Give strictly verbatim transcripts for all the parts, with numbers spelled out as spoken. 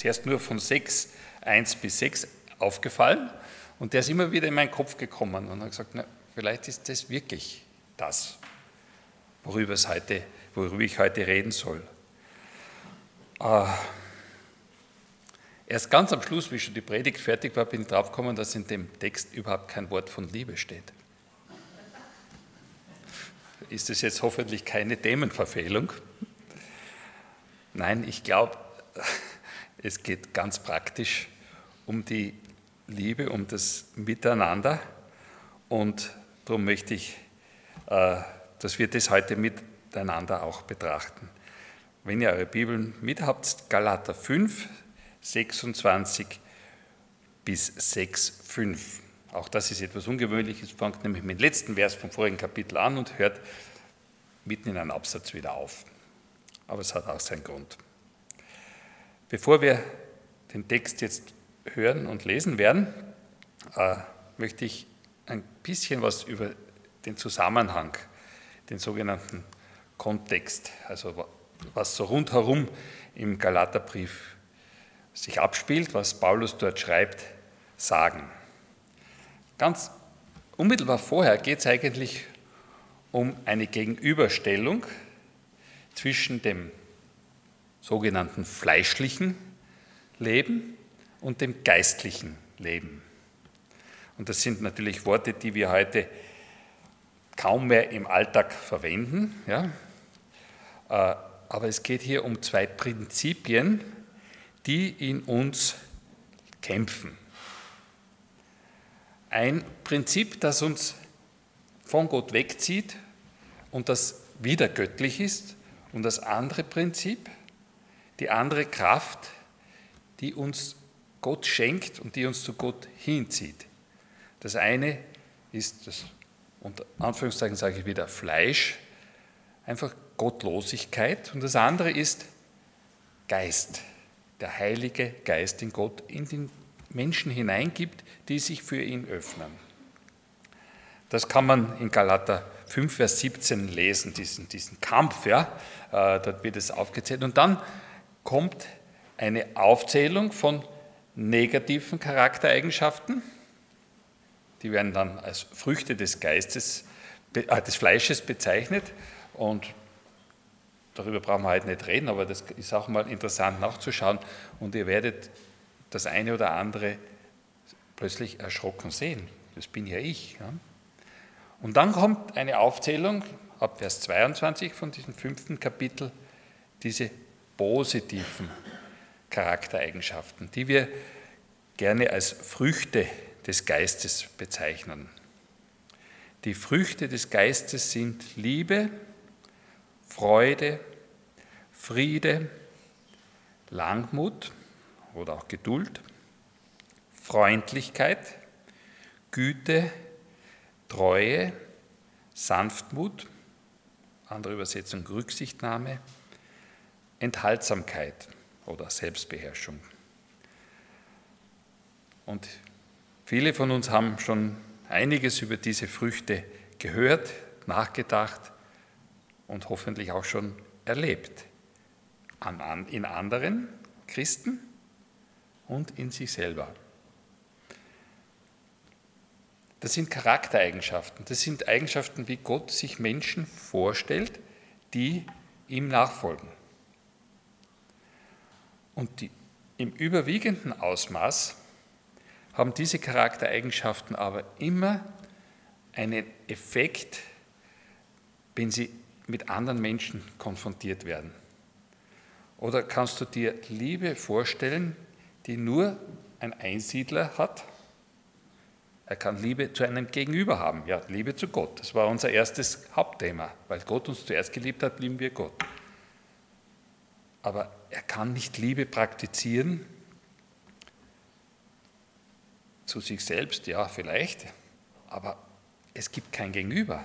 zuerst nur von sechs, eins bis sechs aufgefallen und der ist immer wieder in meinen Kopf gekommen und habe gesagt, na, vielleicht ist das wirklich das, worüber, es heute, worüber ich heute reden soll. Äh, erst ganz am Schluss, wie schon die Predigt fertig war, bin ich drauf gekommen, dass in dem Text überhaupt kein Wort von Liebe steht. Ist das jetzt hoffentlich keine Themenverfehlung? Nein, ich glaube, es geht ganz praktisch um die Liebe, um das Miteinander und darum möchte ich, dass wir das heute miteinander auch betrachten. Wenn ihr eure Bibeln mit habt, Galater fünf, sechsundzwanzig bis sechs, fünf. Auch das ist etwas Ungewöhnliches, fangt nämlich mit dem letzten Vers vom vorigen Kapitel an und hört mitten in einem Absatz wieder auf. Aber es hat auch seinen Grund. Bevor wir den Text jetzt hören und lesen werden, äh, möchte ich ein bisschen was über den Zusammenhang, den sogenannten Kontext, also was so rundherum im Galaterbrief sich abspielt, was Paulus dort schreibt, sagen. Ganz unmittelbar vorher geht es eigentlich um eine Gegenüberstellung zwischen dem sogenannten fleischlichen Leben und dem geistlichen Leben. Und das sind natürlich Worte, die wir heute kaum mehr im Alltag verwenden. Ja? Aber es geht hier um zwei Prinzipien, die in uns kämpfen. Ein Prinzip, das uns von Gott wegzieht und das wieder göttlich ist, und das andere Prinzip, die andere Kraft, die uns Gott schenkt und die uns zu Gott hinzieht. Das eine ist, das, unter Anführungszeichen sage ich wieder, Fleisch, einfach Gottlosigkeit, und das andere ist Geist, der Heilige Geist, den Gott in den Menschen hineingibt, die sich für ihn öffnen. Das kann man in Galater fünf, Vers siebzehn lesen, diesen, diesen Kampf, ja, äh, dort wird es aufgezählt. Und dann kommt eine Aufzählung von negativen Charaktereigenschaften, die werden dann als Früchte des Geistes, äh, des Fleisches bezeichnet, und darüber brauchen wir heute nicht reden, aber das ist auch mal interessant nachzuschauen, und ihr werdet das eine oder andere plötzlich erschrocken sehen. Das bin ja ich. Ja. Und dann kommt eine Aufzählung ab Vers zweiundzwanzig von diesem fünften Kapitel, diese positiven Charaktereigenschaften, die wir gerne als Früchte des Geistes bezeichnen. Die Früchte des Geistes sind Liebe, Freude, Friede, Langmut oder auch Geduld, Freundlichkeit, Güte, Treue, Sanftmut, andere Übersetzung Rücksichtnahme, Enthaltsamkeit oder Selbstbeherrschung. Und viele von uns haben schon einiges über diese Früchte gehört, nachgedacht und hoffentlich auch schon erlebt. An, an, in anderen Christen und in sich selber. Das sind Charaktereigenschaften, das sind Eigenschaften, wie Gott sich Menschen vorstellt, die ihm nachfolgen. Und die, im überwiegenden Ausmaß haben diese Charaktereigenschaften aber immer einen Effekt, wenn sie mit anderen Menschen konfrontiert werden. Oder kannst du dir Liebe vorstellen, die nur ein Einsiedler hat? Er kann Liebe zu einem Gegenüber haben, ja, Liebe zu Gott. Das war unser erstes Hauptthema. Weil Gott uns zuerst geliebt hat, lieben wir Gott. Aber er kann nicht Liebe praktizieren zu sich selbst, ja, vielleicht, aber es gibt kein Gegenüber.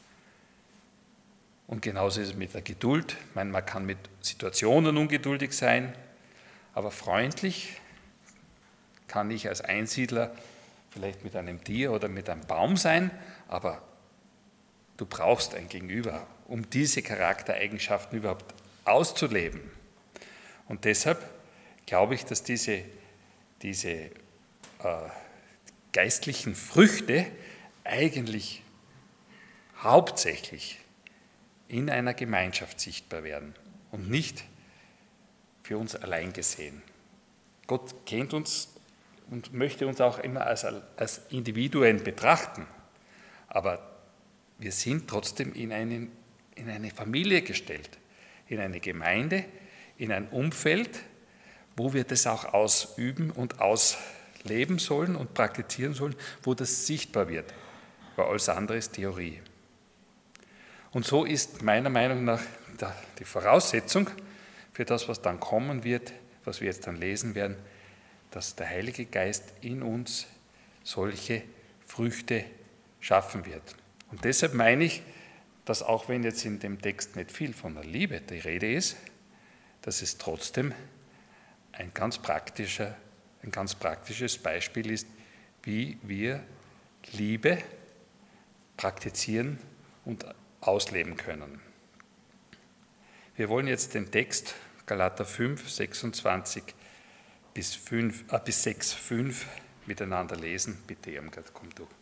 Und genauso ist es mit der Geduld. Ich meine, man kann mit Situationen ungeduldig sein, aber freundlich kann ich als Einsiedler vielleicht mit einem Tier oder mit einem Baum sein, aber du brauchst ein Gegenüber, um diese Charaktereigenschaften überhaupt auszuleben. Und deshalb glaube ich, dass diese, diese äh, geistlichen Früchte eigentlich hauptsächlich in einer Gemeinschaft sichtbar werden und nicht für uns allein gesehen. Gott kennt uns und möchte uns auch immer als, als Individuen betrachten, aber wir sind trotzdem in, einen, in eine Familie gestellt, in eine Gemeinde, in ein Umfeld, wo wir das auch ausüben und ausleben sollen und praktizieren sollen, wo das sichtbar wird, weil alles andere ist Theorie. Und so ist meiner Meinung nach die Voraussetzung für das, was dann kommen wird, was wir jetzt dann lesen werden, dass der Heilige Geist in uns solche Früchte schaffen wird. Und deshalb meine ich, dass auch wenn jetzt in dem Text nicht viel von der Liebe die Rede ist, dass es trotzdem ein ganz praktischer, ein ganz praktisches Beispiel ist, wie wir Liebe praktizieren und ausleben können. Wir wollen jetzt den Text Galater fünf, sechsundzwanzig bis, fünf, äh, bis sechs, fünf miteinander lesen. Bitte, Irmgard, komm du.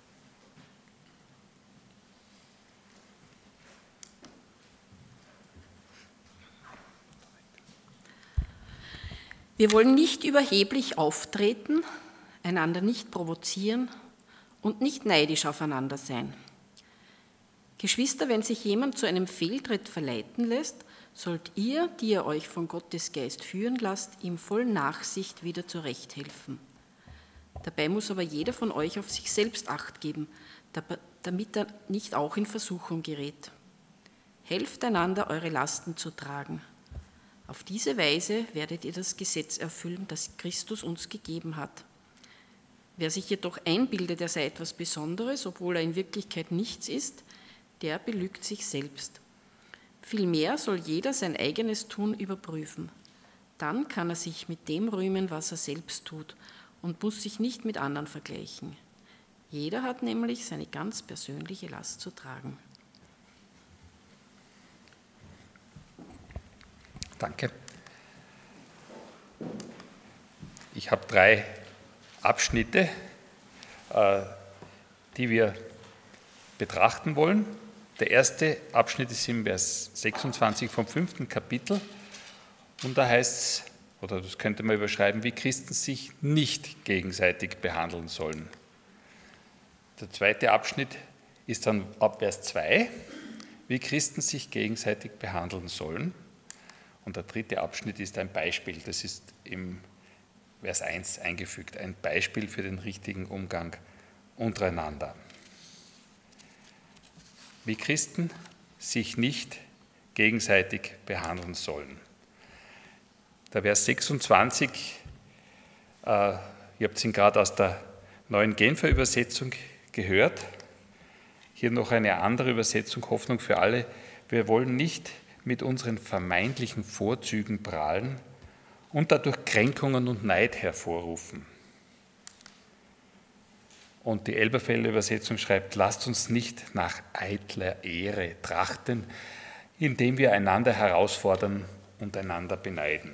Wir wollen nicht überheblich auftreten, einander nicht provozieren und nicht neidisch aufeinander sein. Geschwister, wenn sich jemand zu einem Fehltritt verleiten lässt, sollt ihr, die ihr euch von Gottes Geist führen lasst, ihm voll Nachsicht wieder zurechthelfen. Dabei muss aber jeder von euch auf sich selbst Acht geben, damit er nicht auch in Versuchung gerät. Helft einander, eure Lasten zu tragen. Auf diese Weise werdet ihr das Gesetz erfüllen, das Christus uns gegeben hat. Wer sich jedoch einbildet, er sei etwas Besonderes, obwohl er in Wirklichkeit nichts ist, der belügt sich selbst. Vielmehr soll jeder sein eigenes Tun überprüfen. Dann kann er sich mit dem rühmen, was er selbst tut und muss sich nicht mit anderen vergleichen. Jeder hat nämlich seine ganz persönliche Last zu tragen. Danke. Ich habe drei Abschnitte, die wir betrachten wollen. Der erste Abschnitt ist im Vers sechsundzwanzig vom fünften Kapitel und da heißt es, oder das könnte man überschreiben, wie Christen sich nicht gegenseitig behandeln sollen. Der zweite Abschnitt ist dann ab Vers zwei, wie Christen sich gegenseitig behandeln sollen. Und der dritte Abschnitt ist ein Beispiel, das ist im Vers eins eingefügt, ein Beispiel für den richtigen Umgang untereinander. Wie Christen sich nicht gegenseitig behandeln sollen. Der Vers sechsundzwanzig, äh, ihr habt ihn gerade aus der neuen Genfer Übersetzung gehört. Hier noch eine andere Übersetzung, Hoffnung für alle. Wir wollen nicht mit unseren vermeintlichen Vorzügen prahlen und dadurch Kränkungen und Neid hervorrufen. Und die Elberfelder Übersetzung schreibt, lasst uns nicht nach eitler Ehre trachten, indem wir einander herausfordern und einander beneiden.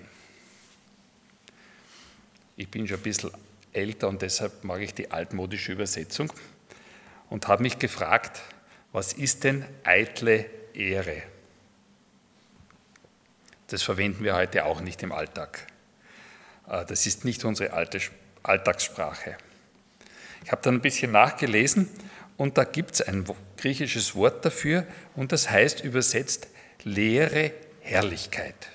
Ich bin schon ein bisschen älter und deshalb mag ich die altmodische Übersetzung und habe mich gefragt, was ist denn eitle Ehre? Das verwenden wir heute auch nicht im Alltag. Das ist nicht unsere alte Alltagssprache. Ich habe dann ein bisschen nachgelesen und da gibt es ein griechisches Wort dafür und das heißt übersetzt leere Herrlichkeit.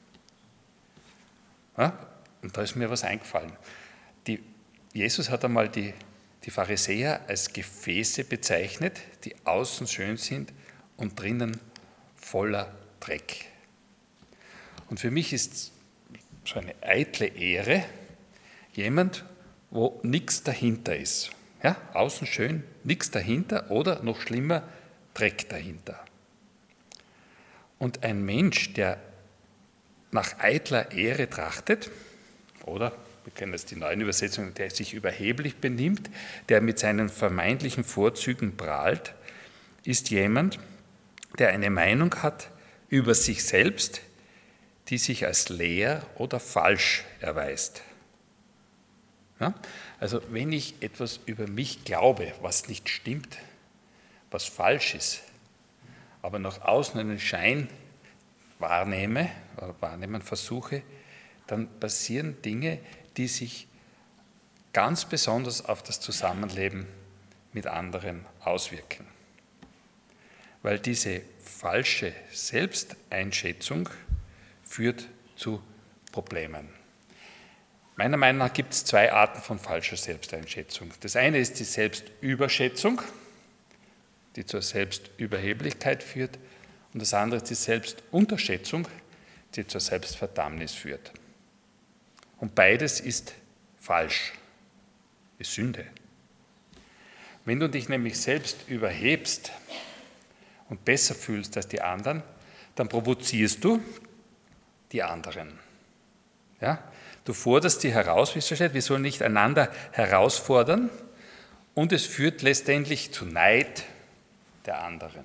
Ja, und da ist mir was eingefallen. Die, Jesus hat einmal die, die Pharisäer als Gefäße bezeichnet, die außen schön sind und drinnen voller Dreck. Und für mich ist so eine eitle Ehre jemand, wo nichts dahinter ist. Ja, außen schön, nichts dahinter oder noch schlimmer, Dreck dahinter. Und ein Mensch, der nach eitler Ehre trachtet, oder, wir kennen das die neuen Übersetzungen, der sich überheblich benimmt, der mit seinen vermeintlichen Vorzügen prahlt, ist jemand, der eine Meinung hat über sich selbst, die sich als leer oder falsch erweist. Ja? Also wenn ich etwas über mich glaube, was nicht stimmt, was falsch ist, aber nach außen einen Schein wahrnehme oder wahrnehmen versuche, dann passieren Dinge, die sich ganz besonders auf das Zusammenleben mit anderen auswirken. Weil diese falsche Selbsteinschätzung führt zu Problemen. Meiner Meinung nach gibt es zwei Arten von falscher Selbsteinschätzung. Das eine ist die Selbstüberschätzung, die zur Selbstüberheblichkeit führt, und das andere ist die Selbstunterschätzung, die zur Selbstverdammnis führt. Und beides ist falsch, ist Sünde. Wenn du dich nämlich selbst überhebst und besser fühlst als die anderen, dann provozierst du die anderen. Ja? Du forderst die heraus, wie es so steht, wir sollen nicht einander herausfordern, und es führt letztendlich zu Neid der anderen.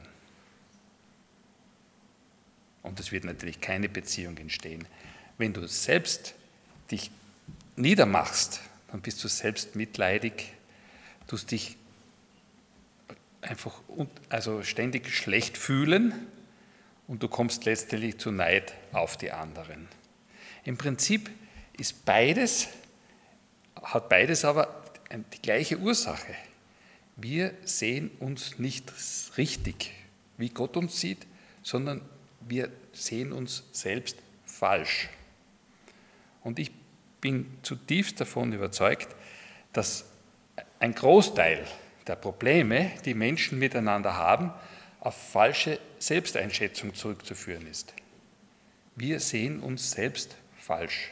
Und es wird natürlich keine Beziehung entstehen. Wenn du selbst dich niedermachst, dann bist du selbst mitleidig, tust dich einfach also ständig schlecht fühlen und du kommst letztendlich zu Neid auf die anderen. Im Prinzip ist beides, hat beides aber die gleiche Ursache. Wir sehen uns nicht richtig, wie Gott uns sieht, sondern wir sehen uns selbst falsch. Und ich bin zutiefst davon überzeugt, dass ein Großteil der Probleme, die Menschen miteinander haben, auf falsche Selbsteinschätzung zurückzuführen ist. Wir sehen uns selbst falsch.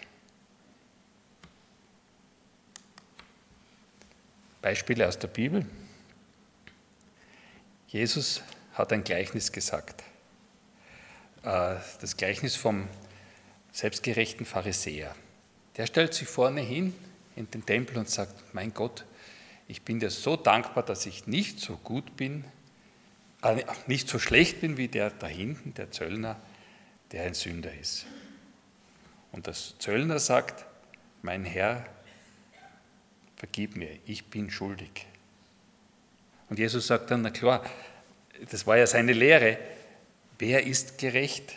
Beispiele aus der Bibel. Jesus hat ein Gleichnis gesagt. Das Gleichnis vom selbstgerechten Pharisäer. Der stellt sich vorne hin in den Tempel und sagt, mein Gott, ich bin dir so dankbar, dass ich nicht so gut bin, äh, nicht so schlecht bin wie der da hinten, der Zöllner, der ein Sünder ist. Und der Zöllner sagt, mein Herr, vergib mir, ich bin schuldig. Und Jesus sagt dann, na klar, das war ja seine Lehre, wer ist gerecht?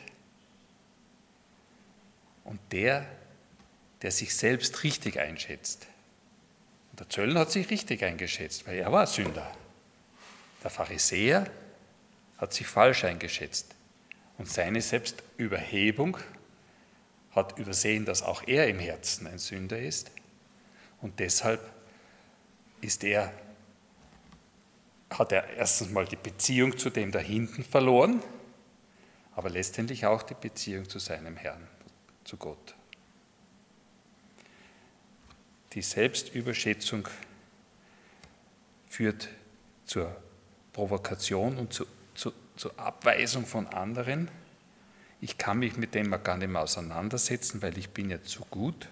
Und der, der sich selbst richtig einschätzt. Und der Zöllner hat sich richtig eingeschätzt, weil er war Sünder. Der Pharisäer hat sich falsch eingeschätzt. Und seine Selbstüberhebung hat übersehen, dass auch er im Herzen ein Sünder ist. Und deshalb ist er, hat er erstens mal die Beziehung zu dem da hinten verloren, aber letztendlich auch die Beziehung zu seinem Herrn, zu Gott. Die Selbstüberschätzung führt zur Provokation und zu, zu, zur Abweisung von anderen. Ich kann mich mit dem gar nicht mehr auseinandersetzen, weil ich bin ja zu gut.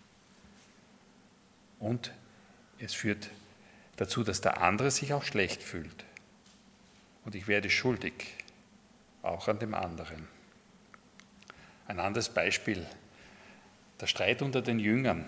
Und es führt dazu, dass der andere sich auch schlecht fühlt. Und ich werde schuldig, auch an dem anderen. Ein anderes Beispiel, der Streit unter den Jüngern.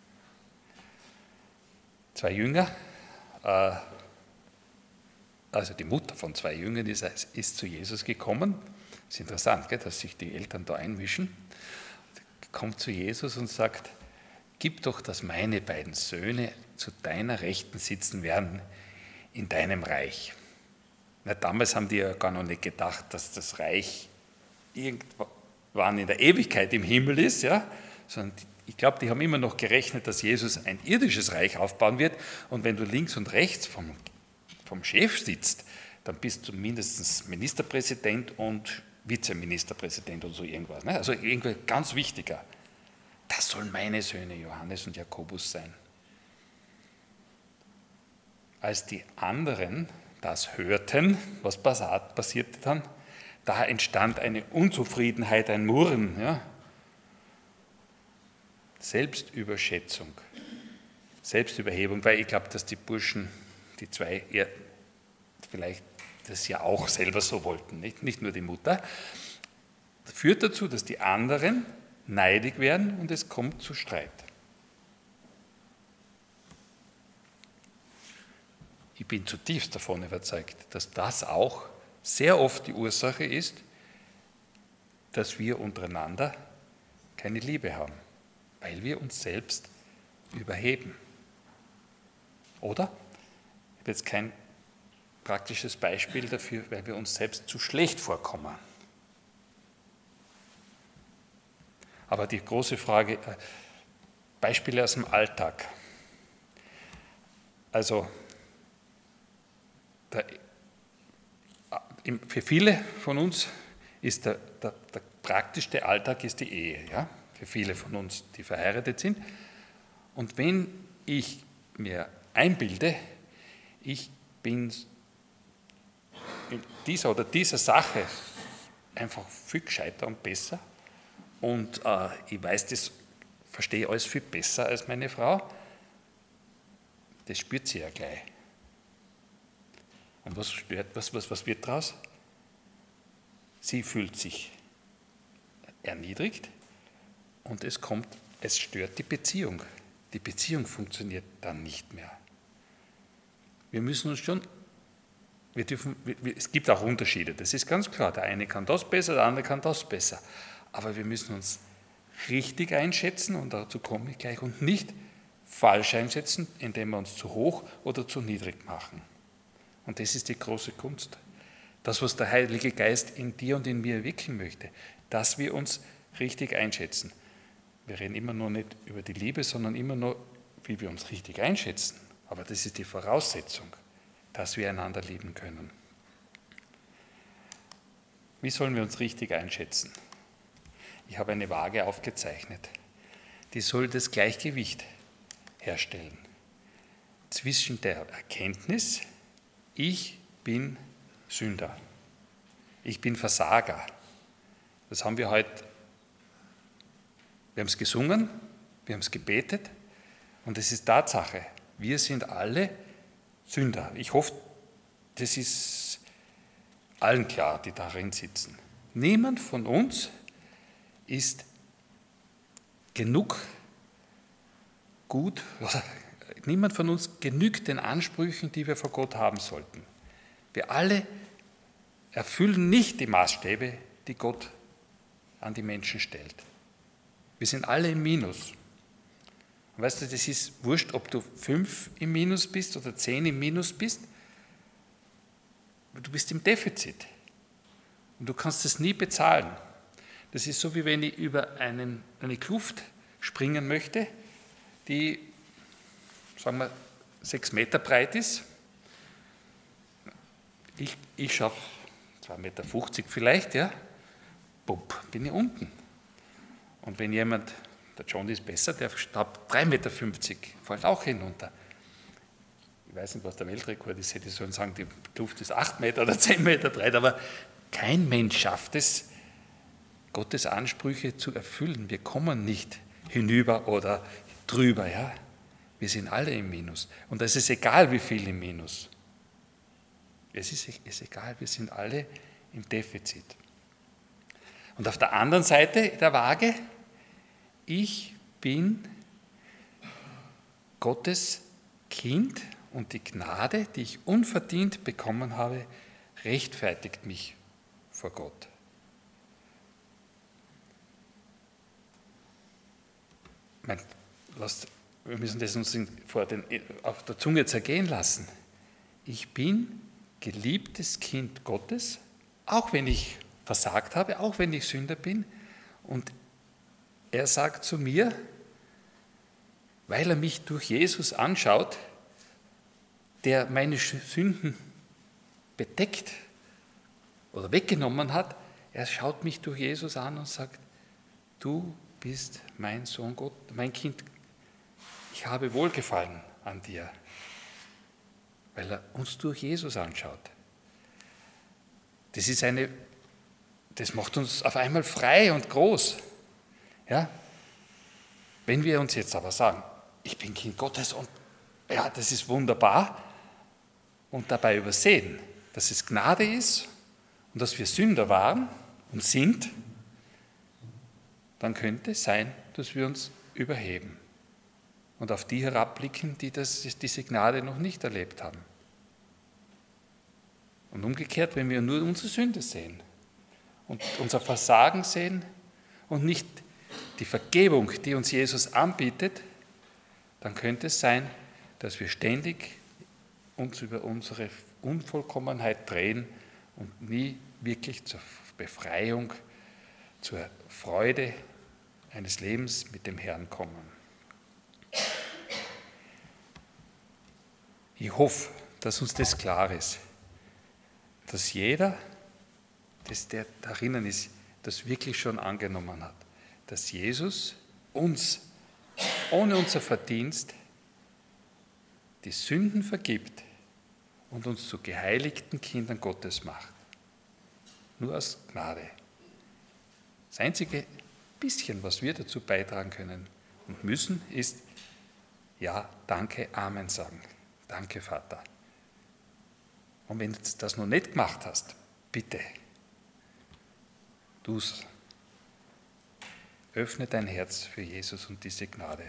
Zwei Jünger, äh, also die Mutter von zwei Jüngern ist, ist zu Jesus gekommen. Das ist interessant, gell, dass sich die Eltern da einmischen. Kommt zu Jesus und sagt, gib doch, dass meine beiden Söhne zu deiner Rechten sitzen werden in deinem Reich. Na, damals haben die ja gar noch nicht gedacht, dass das Reich irgendwann in der Ewigkeit im Himmel ist, ja? Sondern ich glaube, die haben immer noch gerechnet, dass Jesus ein irdisches Reich aufbauen wird. Und wenn du links und rechts vom, vom Chef sitzt, dann bist du mindestens Ministerpräsident und Vizeministerpräsident oder so irgendwas. Ne? Also irgendwie ganz wichtiger. Das sollen meine Söhne Johannes und Jakobus sein. Als die anderen das hörten, was passierte dann? Da entstand eine Unzufriedenheit, ein Murren. Ja? Selbstüberschätzung, Selbstüberhebung, weil ich glaube, dass die Burschen, die zwei, eher vielleicht das ja auch selber so wollten, nicht, nicht nur die Mutter, das führt dazu, dass die anderen neidig werden und es kommt zu Streit. Ich bin zutiefst davon überzeugt, dass das auch sehr oft die Ursache ist, dass wir untereinander keine Liebe haben, weil wir uns selbst überheben. Oder? Ich habe jetzt kein praktisches Beispiel dafür, weil wir uns selbst zu schlecht vorkommen. Aber die große Frage, Beispiele aus dem Alltag. Also, der, für viele von uns ist der, der, der praktischste Alltag ist die Ehe, ja? Für viele von uns, die verheiratet sind. Und wenn ich mir einbilde, ich bin in dieser oder dieser Sache einfach viel gescheiter und besser und äh, ich weiß, das verstehe alles viel besser als meine Frau, das spürt sie ja gleich. Und was, stört, was, was, was wird daraus? Sie fühlt sich erniedrigt und es kommt, es stört die Beziehung. Die Beziehung funktioniert dann nicht mehr. Wir müssen uns schon, wir dürfen, wir, es gibt auch Unterschiede, das ist ganz klar. Der eine kann das besser, der andere kann das besser. Aber wir müssen uns richtig einschätzen und dazu komme ich gleich und nicht falsch einschätzen, indem wir uns zu hoch oder zu niedrig machen. Und das ist die große Kunst. Das, was der Heilige Geist in dir und in mir wirken möchte, dass wir uns richtig einschätzen. Wir reden immer noch nicht über die Liebe, sondern immer nur, wie wir uns richtig einschätzen. Aber das ist die Voraussetzung, dass wir einander lieben können. Wie sollen wir uns richtig einschätzen? Ich habe eine Waage aufgezeichnet. Die soll das Gleichgewicht herstellen zwischen der Erkenntnis, ich bin Sünder, ich bin Versager. Das haben wir heute, wir haben es gesungen, wir haben es gebetet und es ist Tatsache, wir sind alle Sünder. Ich hoffe, das ist allen klar, die darin sitzen. Niemand von uns ist genug gut, oder niemand von uns genügt den Ansprüchen, die wir vor Gott haben sollten. Wir alle erfüllen nicht die Maßstäbe, die Gott an die Menschen stellt. Wir sind alle im Minus. Und weißt du, das ist wurscht, ob du fünf im Minus bist oder zehn im Minus bist. Du bist im Defizit. Und du kannst es nie bezahlen. Das ist so, wie wenn ich über einen, eine Kluft springen möchte, die, sagen wir, sechs Meter breit ist. Ich, ich schaffe zwei Meter fünfzig vielleicht, ja, bupp, bin ich unten. Und wenn jemand, der John ist besser, der staubt drei Meter fünfzig, fällt auch hinunter. Ich weiß nicht, was der Weltrekord ist, die sollen sagen, die Kluft ist acht Meter oder zehn Meter breit, aber kein Mensch schafft es, Gottes Ansprüche zu erfüllen. Wir kommen nicht hinüber oder drüber, ja. Wir sind alle im Minus. Und es ist egal, wie viel im Minus. Es ist, ist egal, wir sind alle im Defizit. Und auf der anderen Seite der Waage, ich bin Gottes Kind und die Gnade, die ich unverdient bekommen habe, rechtfertigt mich vor Gott. Mein, lasst, wir müssen das uns vor den, auf der Zunge zergehen lassen. Ich bin geliebtes Kind Gottes, auch wenn ich versagt habe, auch wenn ich Sünder bin. Und er sagt zu mir, weil er mich durch Jesus anschaut, der meine Sünden bedeckt oder weggenommen hat, er schaut mich durch Jesus an und sagt, du bist mein Sohn Gott, mein Kind, ich habe Wohlgefallen an dir, weil er uns durch Jesus anschaut. Das ist eine, das macht uns auf einmal frei und groß. Ja? Wenn wir uns jetzt aber sagen, ich bin Kind Gottes und ja, das ist wunderbar und dabei übersehen, dass es Gnade ist und dass wir Sünder waren und sind, dann könnte es sein, dass wir uns überheben und auf die herabblicken, die das, diese Gnade noch nicht erlebt haben. Und umgekehrt, wenn wir nur unsere Sünde sehen und unser Versagen sehen und nicht die Vergebung, die uns Jesus anbietet, dann könnte es sein, dass wir ständig uns über unsere Unvollkommenheit drehen und nie wirklich zur Befreiung, zur Freude eines Lebens mit dem Herrn kommen. Ich hoffe, dass uns das klar ist, dass jeder, das der darin ist, das wirklich schon angenommen hat, dass Jesus uns ohne unser Verdienst die Sünden vergibt und uns zu geheiligten Kindern Gottes macht. Nur aus Gnade. Das einzige bisschen, was wir dazu beitragen können und müssen, ist, ja, danke, Amen sagen. Danke, Vater. Und wenn du das noch nicht gemacht hast, bitte, tu's. Öffne dein Herz für Jesus und diese Gnade.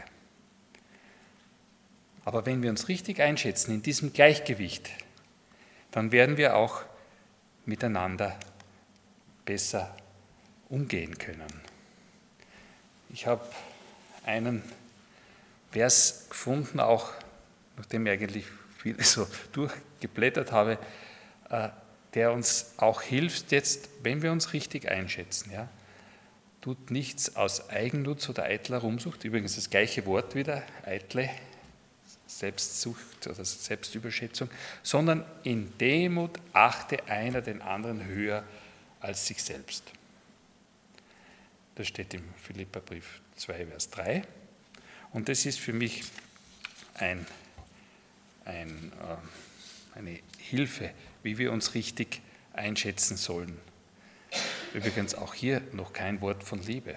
Aber wenn wir uns richtig einschätzen in diesem Gleichgewicht, dann werden wir auch miteinander besser umgehen können. Ich habe einen Vers gefunden, auch nachdem ich eigentlich viel so durchgeblättert habe, der uns auch hilft jetzt, wenn wir uns richtig einschätzen. Ja? Tut nichts aus Eigennutz oder eitler Ruhmsucht, übrigens das gleiche Wort wieder, eitle, Selbstsucht oder Selbstüberschätzung, sondern in Demut achte einer den anderen höher als sich selbst. Das steht im Philipperbrief zwei, Vers drei. Und das ist für mich ein, ein, äh, eine Hilfe, wie wir uns richtig einschätzen sollen. Übrigens auch hier noch kein Wort von Liebe.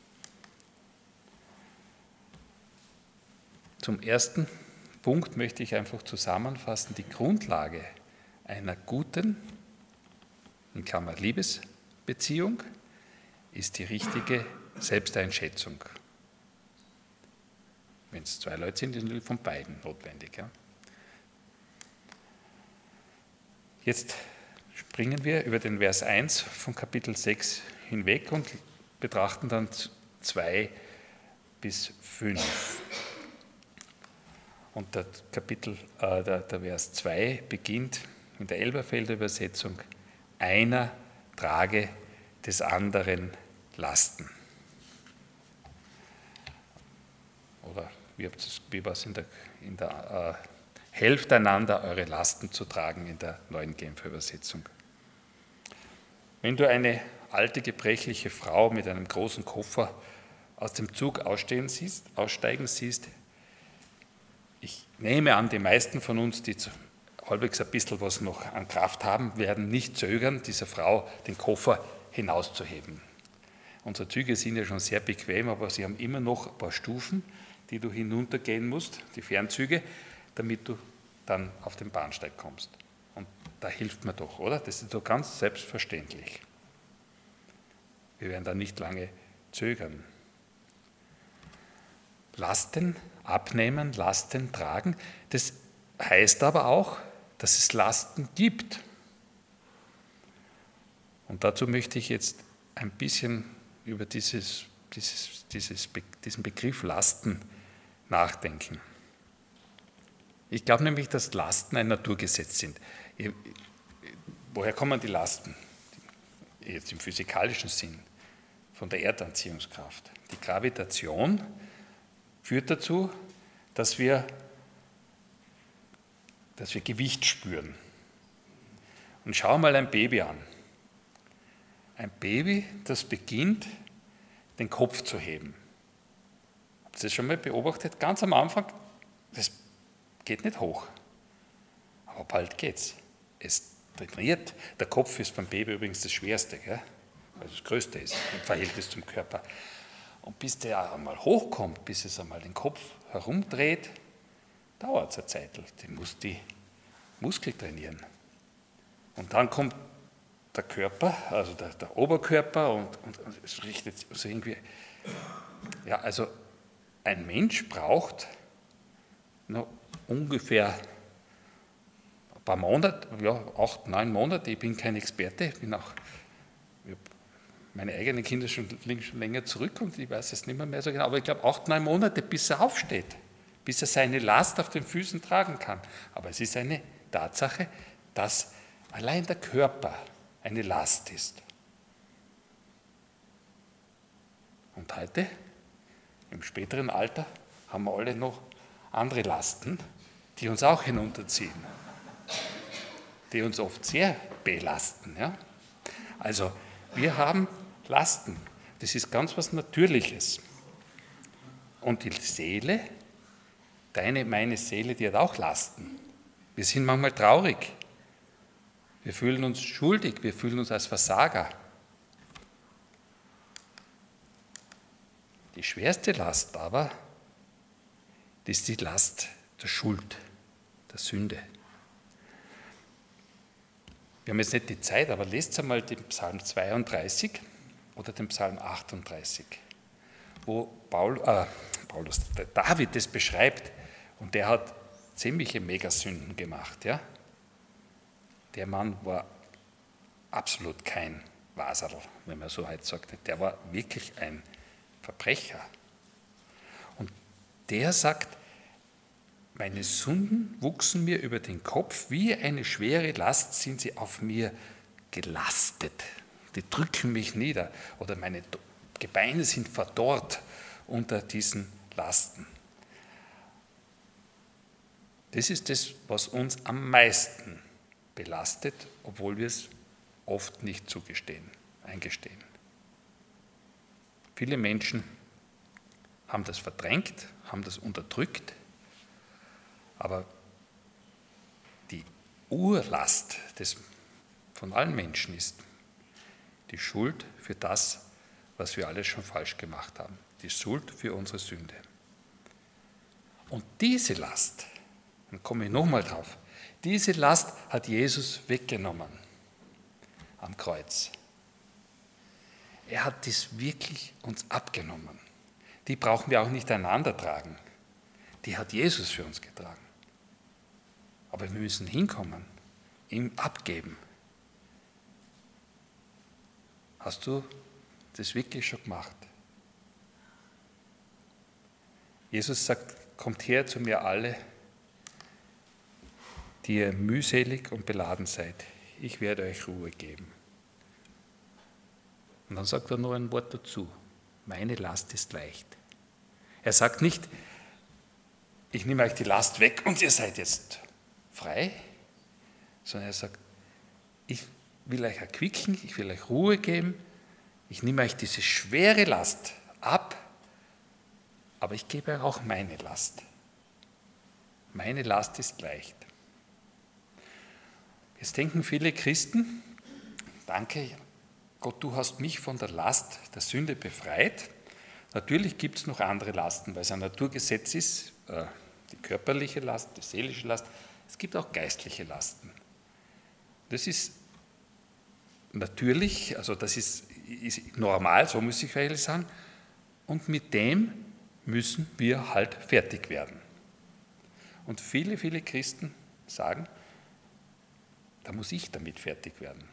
Zum ersten Punkt möchte ich einfach zusammenfassen, die Grundlage einer guten, in Klammer Liebesbeziehung, ist die richtige Selbsteinschätzung. Wenn es zwei Leute sind, ist es von beiden notwendig. Ja. Jetzt springen wir über den Vers eins von Kapitel sechs hinweg und betrachten dann zwei bis fünf. Und der, Kapitel, äh, der, der Vers zwei beginnt in der Elberfelder Übersetzung: Einer trage des anderen Lasten. Oder wie, habt es, wie war es in der, in der äh, helft einander, eure Lasten zu tragen in der neuen Genfer Übersetzung. Wenn du eine alte, gebrechliche Frau mit einem großen Koffer aus dem Zug ausstehen siehst, aussteigen siehst, ich nehme an, die meisten von uns, die halbwegs ein bisschen was noch an Kraft haben, werden nicht zögern, dieser Frau den Koffer hinauszuheben. Unsere Züge sind ja schon sehr bequem, aber sie haben immer noch ein paar Stufen, die du hinuntergehen musst, die Fernzüge, damit du dann auf den Bahnsteig kommst. Und da hilft mir doch, oder? Das ist doch ganz selbstverständlich. Wir werden da nicht lange zögern. Lasten abnehmen, Lasten tragen, das heißt aber auch, dass es Lasten gibt. Und dazu möchte ich jetzt ein bisschen über dieses, dieses, dieses, diesen Begriff Lasten nachdenken. Ich glaube nämlich, dass Lasten ein Naturgesetz sind. Woher kommen die Lasten? Jetzt im physikalischen Sinn, von der Erdanziehungskraft. Die Gravitation führt dazu, dass wir, dass wir Gewicht spüren. Und schau mal ein Baby an. Ein Baby, das beginnt, den Kopf zu heben. Habt ihr das schon mal beobachtet? Ganz am Anfang, das geht nicht hoch. Aber bald geht's. Es trainiert. Der Kopf ist beim Baby übrigens das Schwerste, gell? Weil es das Größte ist im Verhältnis zum Körper. Und bis der einmal hochkommt, bis es einmal den Kopf herumdreht, dauert es eine Zeit. Die muss die Muskel trainieren. Und dann kommt der Körper, also der, der Oberkörper, und, und, und es richtet, also irgendwie Ja, also ein Mensch braucht no, ungefähr ein paar Monate, ja, acht, neun Monate. Ich bin kein Experte, ich bin auch, ich meine eigenen Kinder schon, liegen schon länger zurück und ich weiß es nicht mehr, mehr so genau, aber ich glaube acht, neun Monate, bis er aufsteht, bis er seine Last auf den Füßen tragen kann. Aber es ist eine Tatsache, dass allein der Körper eine Last ist. Und heute, im späteren Alter, haben wir alle noch andere Lasten, die uns auch hinunterziehen, die uns oft sehr belasten. Ja? Also wir haben Lasten, das ist ganz was Natürliches. Und die Seele, deine, meine Seele, die hat auch Lasten. Wir sind manchmal traurig, wir fühlen uns schuldig, wir fühlen uns als Versager. Die schwerste Last aber, das ist die Last der Schuld, der Sünde. Wir haben jetzt nicht die Zeit, aber lest einmal den Psalm zweiunddreißig oder den Psalm achtunddreißig, wo Paul, äh, Paulus, der David das beschreibt und der hat ziemliche Megasünden gemacht. Ja? Der Mann war absolut kein Waserl, wenn man so heute sagt. Der war wirklich ein Verbrecher. Und der sagt, meine Sünden wuchsen mir über den Kopf, wie eine schwere Last sind sie auf mir gelastet. Die drücken mich nieder oder meine Gebeine sind verdorrt unter diesen Lasten. Das ist das, was uns am meisten belastet, obwohl wir es oft nicht zugestehen, eingestehen. Viele Menschen haben das verdrängt, haben das unterdrückt, aber die Urlast des, von allen Menschen ist die Schuld für das, was wir alles schon falsch gemacht haben, die Schuld für unsere Sünde. Und diese Last, dann komme ich nochmal drauf, diese Last hat Jesus weggenommen am Kreuz. Er hat das wirklich uns abgenommen. Die brauchen wir auch nicht einander tragen. Die hat Jesus für uns getragen. Aber wir müssen hinkommen, ihm abgeben. Hast du das wirklich schon gemacht? Jesus sagt, kommt her zu mir alle, die ihr mühselig und beladen seid. Ich werde euch Ruhe geben. Und dann sagt er noch ein Wort dazu. Meine Last ist leicht. Er sagt nicht, ich nehme euch die Last weg und ihr seid jetzt frei, sondern er sagt, ich will euch erquicken, ich will euch Ruhe geben, ich nehme euch diese schwere Last ab, aber ich gebe euch auch meine Last. Meine Last ist leicht. Jetzt denken viele Christen, danke Gott, du hast mich von der Last der Sünde befreit. Natürlich gibt es noch andere Lasten, weil es ein Naturgesetz ist, die körperliche Last, die seelische Last. Es gibt auch geistliche Lasten. Das ist natürlich, also das ist, ist normal, so muss ich eigentlich sagen, und mit dem müssen wir halt fertig werden. Und viele, viele Christen sagen, da muss ich damit fertig werden.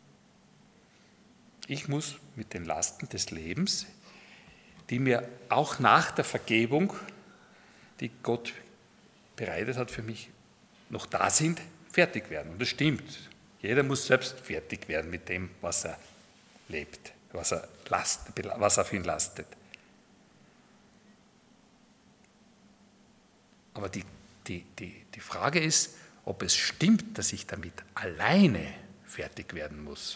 Ich muss mit den Lasten des Lebens, die mir auch nach der Vergebung, die Gott bereitet hat für mich, noch da sind, fertig werden. Und das stimmt. Jeder muss selbst fertig werden mit dem, was er lebt, was er lastet, was auf ihn lastet. Aber die, die, die, die Frage ist, ob es stimmt, dass ich damit alleine fertig werden muss.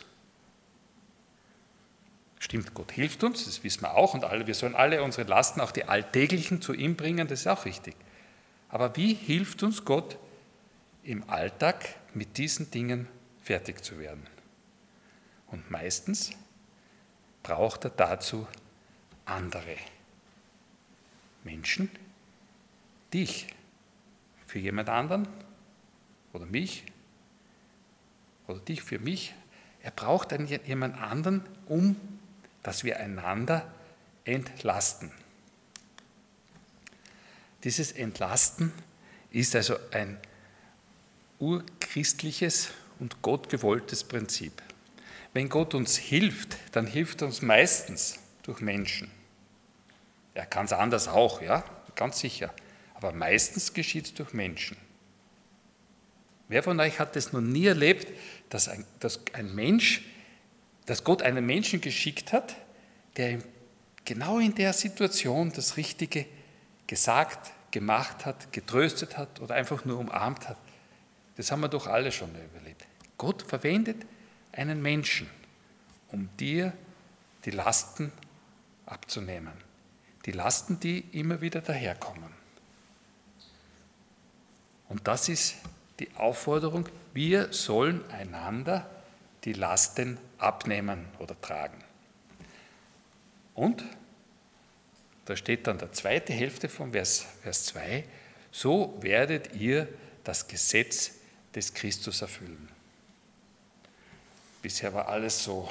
Stimmt, Gott hilft uns, das wissen wir auch, und alle, wir sollen alle unsere Lasten, auch die alltäglichen, zu ihm bringen, das ist auch wichtig. Aber wie hilft uns Gott im Alltag mit diesen Dingen fertig zu werden? Und meistens braucht er dazu andere Menschen, dich, für jemand anderen oder mich oder dich für mich. Er braucht einen, jemand anderen, um dass wir einander entlasten. Dieses Entlasten ist also ein urchristliches und gottgewolltes Prinzip. Wenn Gott uns hilft, dann hilft er uns meistens durch Menschen. Er kann es anders auch, ja, ganz sicher. Aber meistens geschieht es durch Menschen. Wer von euch hat es noch nie erlebt, dass ein, dass ein Mensch, dass Gott einen Menschen geschickt hat, der ihm genau in der Situation das Richtige gesagt, gemacht hat, getröstet hat oder einfach nur umarmt hat? Das haben wir doch alle schon überlebt. Gott verwendet einen Menschen, um dir die Lasten abzunehmen. Die Lasten, die immer wieder daherkommen. Und das ist die Aufforderung, wir sollen einander die Lasten abnehmen oder tragen. Und, da steht dann der zweite Hälfte von Vers, Vers zwei, so werdet ihr das Gesetz des Christus erfüllen. Bisher war alles so,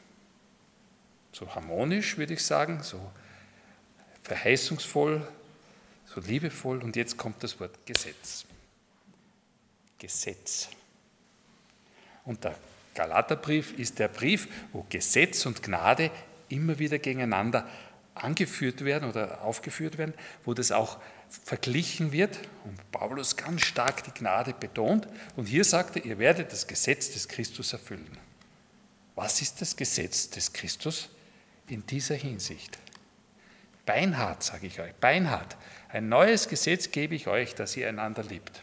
so harmonisch, würde ich sagen, so verheißungsvoll, so liebevoll und jetzt kommt das Wort Gesetz. Gesetz. Und der Galaterbrief ist der Brief, wo Gesetz und Gnade immer wieder gegeneinander angeführt werden oder aufgeführt werden, wo das auch verglichen wird und Paulus ganz stark die Gnade betont. Und hier sagt er, ihr werdet das Gesetz des Christus erfüllen. Was ist das Gesetz des Christus in dieser Hinsicht? Beinhart, sage ich euch, beinhart. Ein neues Gesetz gebe ich euch, dass ihr einander liebt.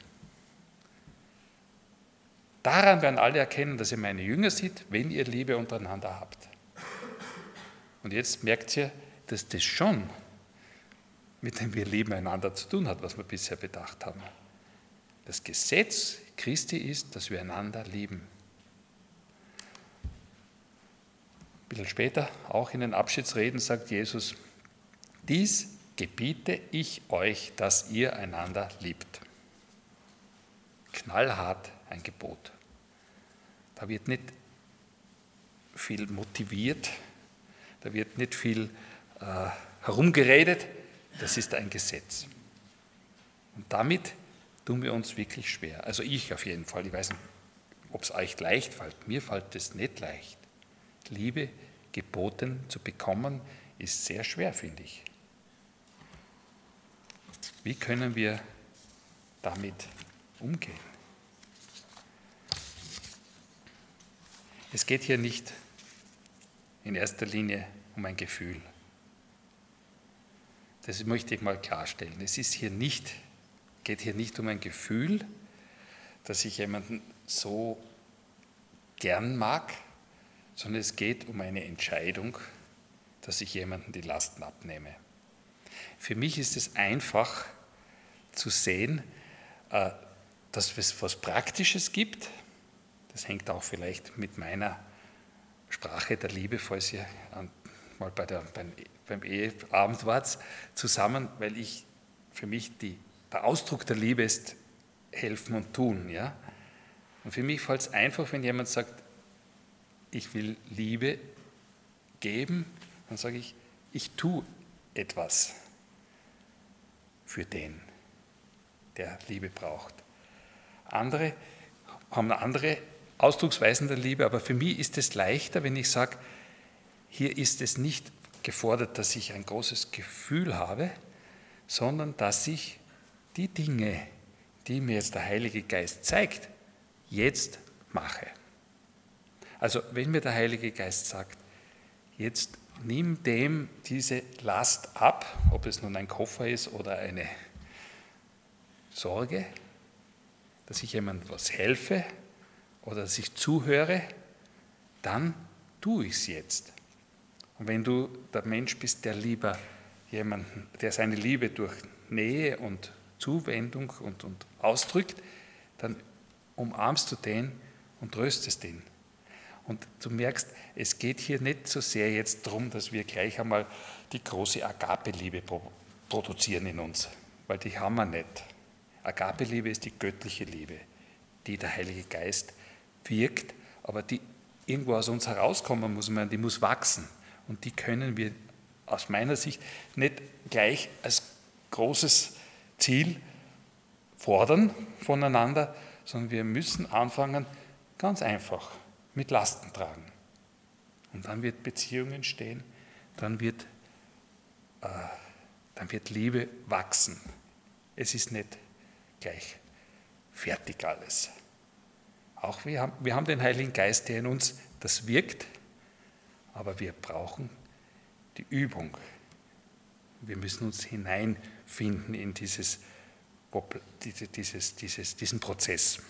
Daran werden alle erkennen, dass ihr meine Jünger seid, wenn ihr Liebe untereinander habt. Und jetzt merkt ihr, dass das schon mit dem wir lieben einander zu tun hat, was wir bisher bedacht haben. Das Gesetz Christi ist, dass wir einander lieben. Ein bisschen später, auch in den Abschiedsreden, sagt Jesus, dies gebiete ich euch, dass ihr einander liebt. Knallhart ein Gebot. Da wird nicht viel motiviert, da wird nicht viel äh, herumgeredet, das ist ein Gesetz. Und damit tun wir uns wirklich schwer. Also ich auf jeden Fall, ich weiß nicht, ob es euch leicht fällt, mir fällt es nicht leicht. Liebe geboten zu bekommen, ist sehr schwer, finde ich. Wie können wir damit umgehen? Es geht hier nicht in erster Linie um ein Gefühl. Das möchte ich mal klarstellen. Es ist hier nicht, geht hier nicht um ein Gefühl, dass ich jemanden so gern mag, sondern es geht um eine Entscheidung, dass ich jemanden die Lasten abnehme. Für mich ist es einfach zu sehen, dass es was Praktisches gibt. Das hängt auch vielleicht mit meiner Sprache der Liebe, falls ihr mal bei der, beim, beim Eheabend wart, zusammen, weil ich für mich die, der Ausdruck der Liebe ist helfen und tun. Ja? Und für mich fällt es einfach, wenn jemand sagt, ich will Liebe geben, dann sage ich, ich tue etwas für den, der Liebe braucht. Andere haben andere Ausdrucksweisen der Liebe, aber für mich ist es leichter, wenn ich sage, hier ist es nicht gefordert, dass ich ein großes Gefühl habe, sondern dass ich die Dinge, die mir jetzt der Heilige Geist zeigt, jetzt mache. Also wenn mir der Heilige Geist sagt, jetzt nimm dem diese Last ab, ob es nun ein Koffer ist oder eine Sorge, dass ich jemandem was helfe oder dass ich zuhöre, dann tue ich es jetzt. Und wenn du der Mensch bist, der lieber jemanden, der seine Liebe durch Nähe und Zuwendung und, und ausdrückt, dann umarmst du den und tröstest ihn. Und du merkst, es geht hier nicht so sehr jetzt darum, dass wir gleich einmal die große Agape-Liebe produzieren in uns, weil die haben wir nicht. Agape-Liebe ist die göttliche Liebe, die der Heilige Geist wirkt, aber die irgendwo aus uns herauskommen muss, die muss wachsen. Und die können wir aus meiner Sicht nicht gleich als großes Ziel fordern voneinander, sondern wir müssen anfangen, ganz einfach, mit Lasten tragen. Und dann wird Beziehung entstehen, dann wird, äh, dann wird Liebe wachsen. Es ist nicht gleich fertig alles. Auch wir haben, wir haben den Heiligen Geist, der in uns das wirkt, aber wir brauchen die Übung. Wir müssen uns hineinfinden in dieses, dieses, dieses, diesen Prozess.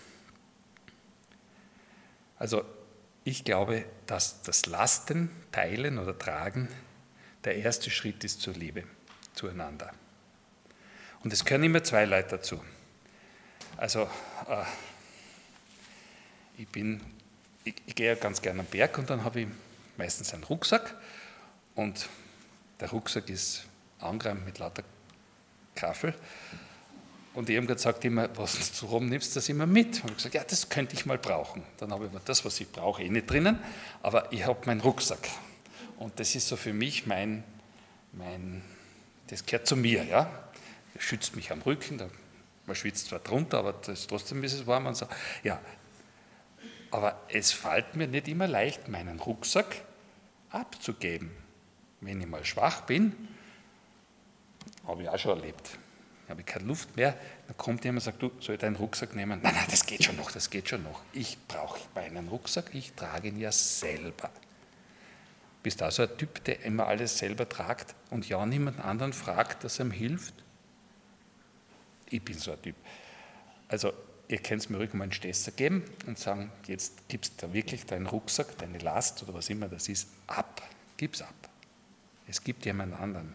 Also ich glaube, dass das Lasten, Teilen oder Tragen der erste Schritt ist zur Liebe zueinander. Und es gehören immer zwei Leute dazu. Also äh, ich, bin, ich, ich gehe ja ganz gerne am Berg und dann habe ich meistens einen Rucksack und der Rucksack ist angeräumt mit lauter Kraffel. Und ich habe gesagt, immer, was du rumnimmst, das immer mit. Und ich habe gesagt, ja, das könnte ich mal brauchen. Dann habe ich mir das, was ich brauche, eh nicht drinnen, aber ich habe meinen Rucksack. Und das ist so für mich mein, mein das gehört zu mir. Ja? Das schützt mich am Rücken, man schwitzt zwar drunter, aber das, trotzdem ist es warm. Und so. Ja, aber es fällt mir nicht immer leicht, meinen Rucksack abzugeben. Wenn ich mal schwach bin, habe ich auch schon erlebt. Habe ich keine Luft mehr, dann kommt jemand und sagt, du, soll ich deinen Rucksack nehmen? Nein, nein, das geht schon noch, das geht schon noch. Ich brauche meinen Rucksack, ich trage ihn ja selber. Bist du auch so ein Typ, der immer alles selber tragt und ja niemand anderen fragt, dass er ihm hilft? Ich bin so ein Typ. Also, ihr könnt mir ruhig mal einen Stesser geben und sagen, jetzt gibst du wirklich deinen Rucksack, deine Last oder was immer das ist, ab. Gib's ab. Es gibt jemand anderen.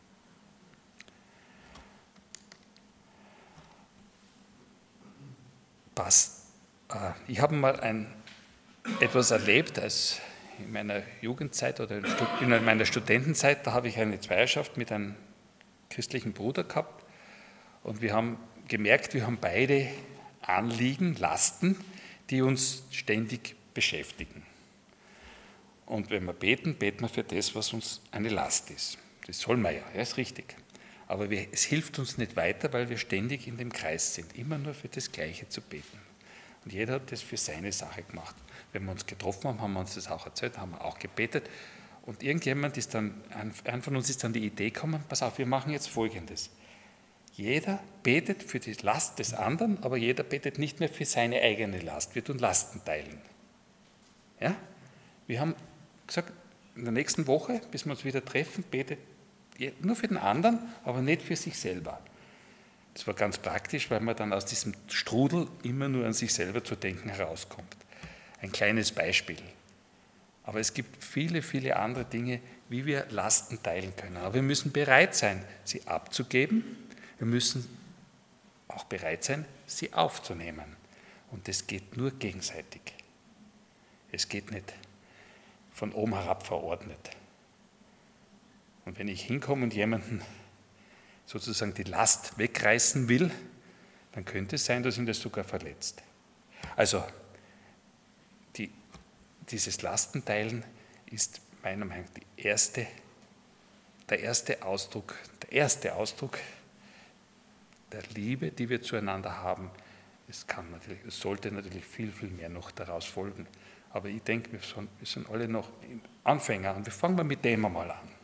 Passt. Ich habe mal ein, etwas erlebt als in meiner Jugendzeit oder in meiner Studentenzeit, da habe ich eine Zweierschaft mit einem christlichen Bruder gehabt und wir haben gemerkt, wir haben beide Anliegen, Lasten, die uns ständig beschäftigen. Und wenn wir beten, beten wir für das, was uns eine Last ist. Das soll man ja, ja, ist richtig. Aber wir, es hilft uns nicht weiter, weil wir ständig in dem Kreis sind, immer nur für das Gleiche zu beten. Und jeder hat das für seine Sache gemacht. Wenn wir uns getroffen haben, haben wir uns das auch erzählt, haben wir auch gebetet. Und irgendjemand ist dann, ein von uns ist dann die Idee gekommen, pass auf, wir machen jetzt Folgendes. Jeder betet für die Last des anderen, aber jeder betet nicht mehr für seine eigene Last. Wir tun Lasten teilen. Ja? Wir haben gesagt, in der nächsten Woche, bis wir uns wieder treffen, betet nur für den anderen, aber nicht für sich selber. Das war ganz praktisch, weil man dann aus diesem Strudel immer nur an sich selber zu denken herauskommt. Ein kleines Beispiel. Aber es gibt viele, viele andere Dinge, wie wir Lasten teilen können. Aber wir müssen bereit sein, sie abzugeben. Wir müssen auch bereit sein, sie aufzunehmen. Und das geht nur gegenseitig. Es geht nicht von oben herab verordnet. Und wenn ich hinkomme und jemanden sozusagen die Last wegreißen will, dann könnte es sein, dass ihn das sogar verletzt. Also die, dieses Lastenteilen ist meiner Meinung nach die erste, der erste Ausdruck, der erste Ausdruck der Liebe, die wir zueinander haben. Es kann natürlich, es sollte natürlich viel, viel mehr noch daraus folgen. Aber ich denke, wir sind, wir sind alle noch Anfänger und wir fangen mal mit dem einmal an.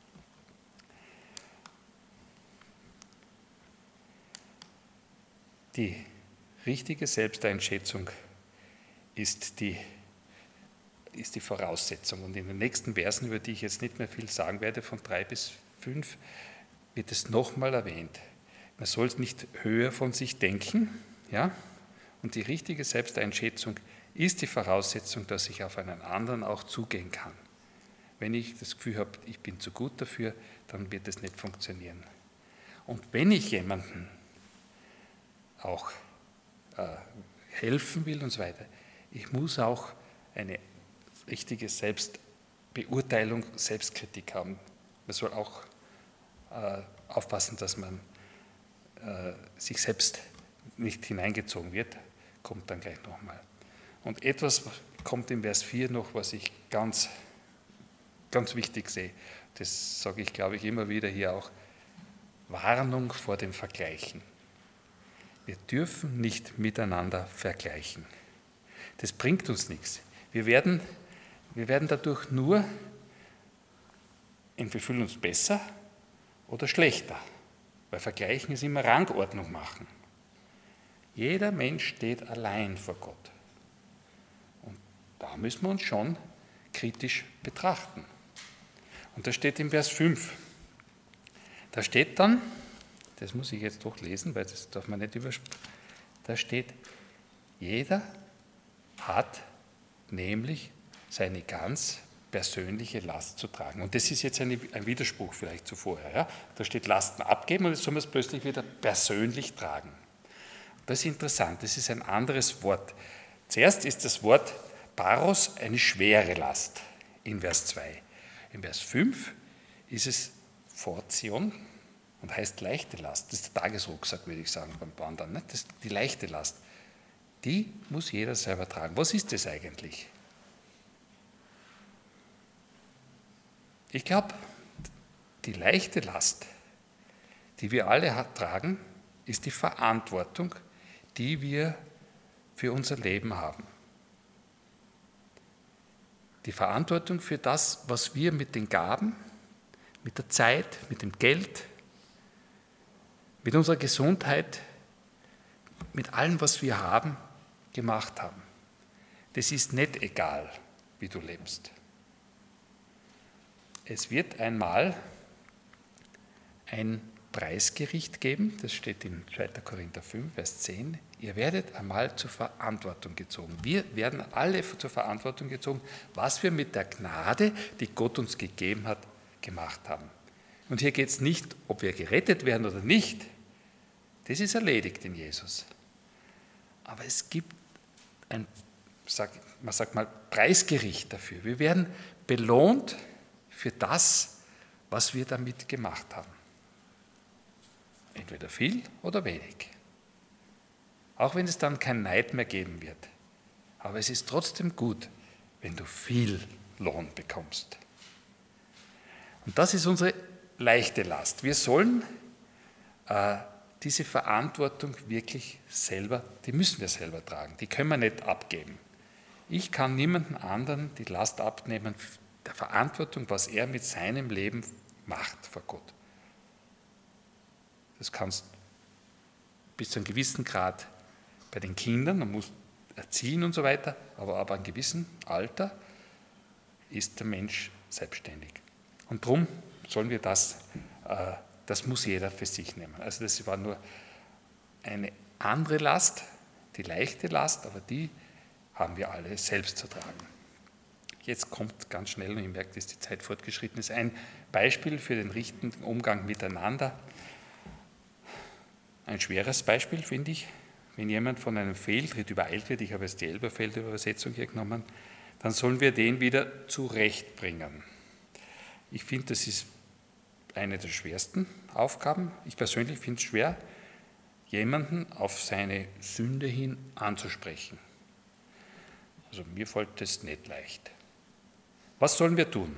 Die richtige Selbsteinschätzung ist die, ist die Voraussetzung. Und in den nächsten Versen, über die ich jetzt nicht mehr viel sagen werde, von drei bis fünf, wird es nochmal erwähnt. Man soll nicht höher von sich denken, ja? Und die richtige Selbsteinschätzung ist die Voraussetzung, dass ich auf einen anderen auch zugehen kann. Wenn ich das Gefühl habe, ich bin zu gut dafür, dann wird es nicht funktionieren. Und wenn ich jemanden auch äh, helfen will und so weiter, ich muss auch eine richtige Selbstbeurteilung, Selbstkritik haben. Man soll auch äh, aufpassen, dass man äh, sich selbst nicht hineingezogen wird, kommt dann gleich nochmal. Und etwas kommt im Vers vier noch, was ich ganz ganz wichtig sehe, das sage ich, glaube ich, immer wieder hier auch, Warnung vor dem Vergleichen. Wir dürfen nicht miteinander vergleichen. Das bringt uns nichts. Wir werden, wir werden dadurch nur, wir fühlen uns besser oder schlechter, weil Vergleichen ist immer Rangordnung machen. Jeder Mensch steht allein vor Gott. Und da müssen wir uns schon kritisch betrachten. Und das steht im Vers fünf. Da steht dann, das muss ich jetzt doch lesen, weil das darf man nicht überspringen, da steht, jeder hat nämlich seine ganz persönliche Last zu tragen. Und das ist jetzt eine, ein Widerspruch vielleicht zu vorher. Ja? Da steht Lasten abgeben und jetzt soll man es plötzlich wieder persönlich tragen. Das ist interessant, das ist ein anderes Wort. Zuerst ist das Wort Paros eine schwere Last in Vers zwei. In Vers fünf ist es Fortion und heißt leichte Last. Das ist der Tagesrucksack, würde ich sagen, beim Wandern. Ne? Das ist die leichte Last. Die muss jeder selber tragen. Was ist das eigentlich? Ich glaube, die leichte Last, die wir alle tragen, ist die Verantwortung, die wir für unser Leben haben. Die Verantwortung für das, was wir mit den Gaben, mit der Zeit, mit dem Geld, mit unserer Gesundheit, mit allem, was wir haben, gemacht haben. Das ist nicht egal, wie du lebst. Es wird einmal ein Preisgericht geben, das steht in zweiter Korinther fünf, Vers zehn. Ihr werdet einmal zur Verantwortung gezogen. Wir werden alle zur Verantwortung gezogen, was wir mit der Gnade, die Gott uns gegeben hat, gemacht haben. Und hier geht es nicht, ob wir gerettet werden oder nicht. Das ist erledigt in Jesus. Aber es gibt ein, man sagt mal, Preisgericht dafür. Wir werden belohnt für das, was wir damit gemacht haben. Entweder viel oder wenig. Auch wenn es dann kein Neid mehr geben wird. Aber es ist trotzdem gut, wenn du viel Lohn bekommst. Und das ist unsere leichte Last. Wir sollen äh, diese Verantwortung wirklich selber, die müssen wir selber tragen. Die können wir nicht abgeben. Ich kann niemandem anderen die Last abnehmen der Verantwortung, was er mit seinem Leben macht vor Gott. Das kannst bis zu einem gewissen Grad bei den Kindern, man muss erziehen und so weiter, aber ab einem gewissen Alter ist der Mensch selbstständig. Und darum sollen wir das, äh, das muss jeder für sich nehmen. Also das war nur eine andere Last, die leichte Last, aber die haben wir alle selbst zu tragen. Jetzt kommt ganz schnell, und ich merke, dass die Zeit fortgeschritten ist, ein Beispiel für den richtigen Umgang miteinander. Ein schweres Beispiel, finde ich, wenn jemand von einem Fehltritt übereilt wird, ich habe jetzt die Elberfelder Übersetzung hier genommen, dann sollen wir den wieder zurechtbringen. Ich finde, das ist eine der schwersten Aufgaben. Ich persönlich finde es schwer, jemanden auf seine Sünde hin anzusprechen. Also mir fällt das nicht leicht. Was sollen wir tun?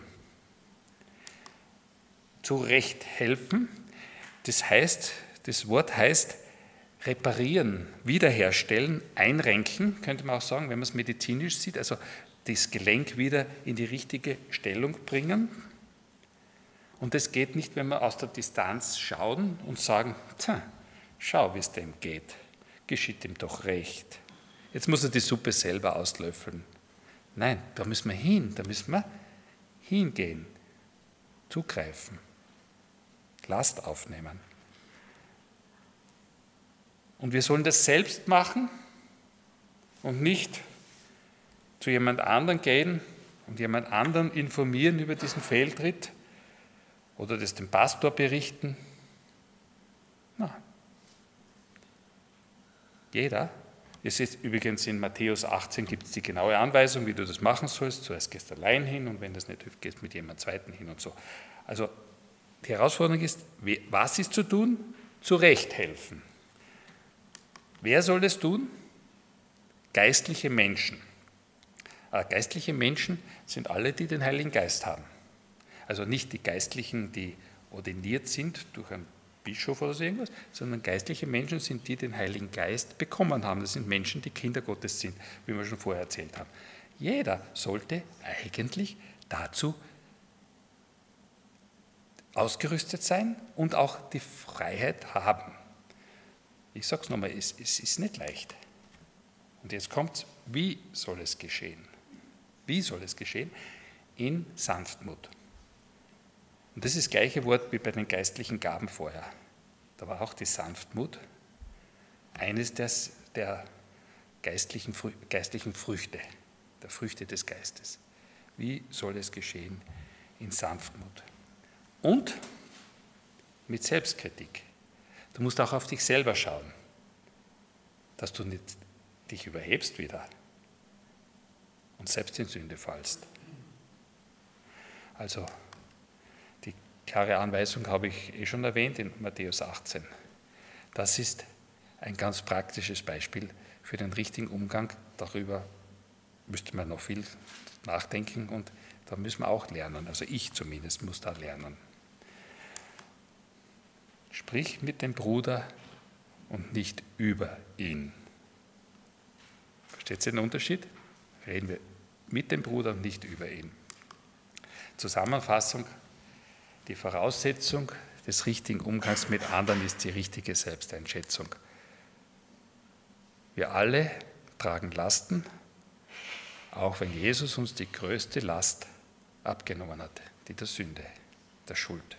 Zurecht helfen, das heißt, das Wort heißt reparieren, wiederherstellen, einrenken, könnte man auch sagen, wenn man es medizinisch sieht, also das Gelenk wieder in die richtige Stellung bringen. Und das geht nicht, wenn wir aus der Distanz schauen und sagen, tja, schau, wie es dem geht, geschieht ihm doch recht. Jetzt muss er die Suppe selber auslöffeln. Nein, da müssen wir hin, da müssen wir hingehen, zugreifen, Last aufnehmen. Und wir sollen das selbst machen und nicht zu jemand anderem gehen und jemand anderen informieren über diesen Fehltritt oder das dem Pastor berichten. Nein. Jeder, es ist übrigens in Matthäus achtzehn gibt es die genaue Anweisung, wie du das machen sollst. Zuerst gehst du allein hin und wenn das nicht hilft, gehst du mit jemand Zweiten hin und so. Also die Herausforderung ist, was ist zu tun? Zurecht helfen. Wer soll das tun? Geistliche Menschen. Geistliche Menschen sind alle, die den Heiligen Geist haben. Also nicht die Geistlichen, die ordiniert sind durch einen Bischof oder so irgendwas, sondern geistliche Menschen sind die, die den Heiligen Geist bekommen haben. Das sind Menschen, die Kinder Gottes sind, wie wir schon vorher erzählt haben. Jeder sollte eigentlich dazu ausgerüstet sein und auch die Freiheit haben. Ich sage es nochmal, es, es ist nicht leicht. Und jetzt kommt es, wie soll es geschehen? Wie soll es geschehen? In Sanftmut. Und das ist das gleiche Wort wie bei den geistlichen Gaben vorher. Da war auch die Sanftmut eines des, der geistlichen, geistlichen Früchte, der Früchte des Geistes. Wie soll es geschehen? In Sanftmut. Und mit Selbstkritik. Du musst auch auf dich selber schauen, dass du nicht dich überhebst wieder und selbst in Sünde fallst. Also, die klare Anweisung habe ich eh schon erwähnt in Matthäus achtzehn. Das ist ein ganz praktisches Beispiel für den richtigen Umgang. Darüber müsste man noch viel nachdenken und da müssen wir auch lernen. Also ich zumindest muss da lernen. Sprich mit dem Bruder und nicht über ihn. Versteht ihr den Unterschied? Reden wir mit dem Bruder und nicht über ihn. Zusammenfassung: Die Voraussetzung des richtigen Umgangs mit anderen ist die richtige Selbsteinschätzung. Wir alle tragen Lasten, auch wenn Jesus uns die größte Last abgenommen hat, die der Sünde, der Schuld.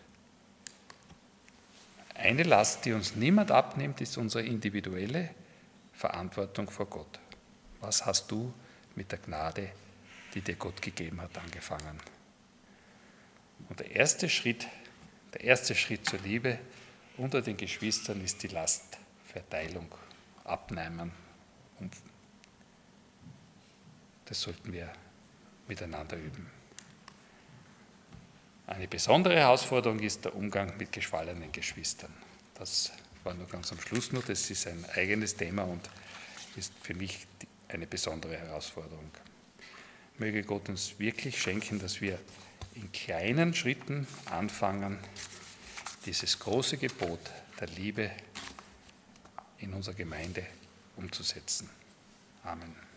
Eine Last, die uns niemand abnimmt, ist unsere individuelle Verantwortung vor Gott. Was hast du mit der Gnade, die dir Gott gegeben hat, angefangen? Und der erste Schritt, der erste Schritt zur Liebe unter den Geschwistern ist die Lastverteilung, Abnehmen. Und das sollten wir miteinander üben. Eine besondere Herausforderung ist der Umgang mit geschwallenen Geschwistern. Das war nur ganz am Schluss nur, das ist ein eigenes Thema und ist für mich eine besondere Herausforderung. Möge Gott uns wirklich schenken, dass wir in kleinen Schritten anfangen, dieses große Gebot der Liebe in unserer Gemeinde umzusetzen. Amen.